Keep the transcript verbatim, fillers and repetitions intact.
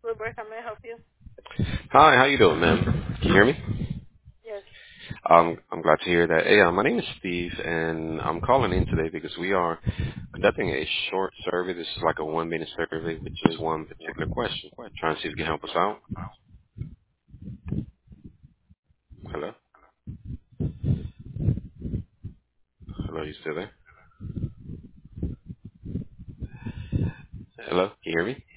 Bluebird, how may I help you? Hi, how you doing, ma'am? Can you hear me? Yes. Um, I'm glad to hear that. Hey, uh, my name is Steve, and I'm calling in today because we are conducting a short survey. This is like a one-minute survey with just one particular question. Trying to see if you can help us out. Hello? Hello, you still there? Hello? Can you hear me?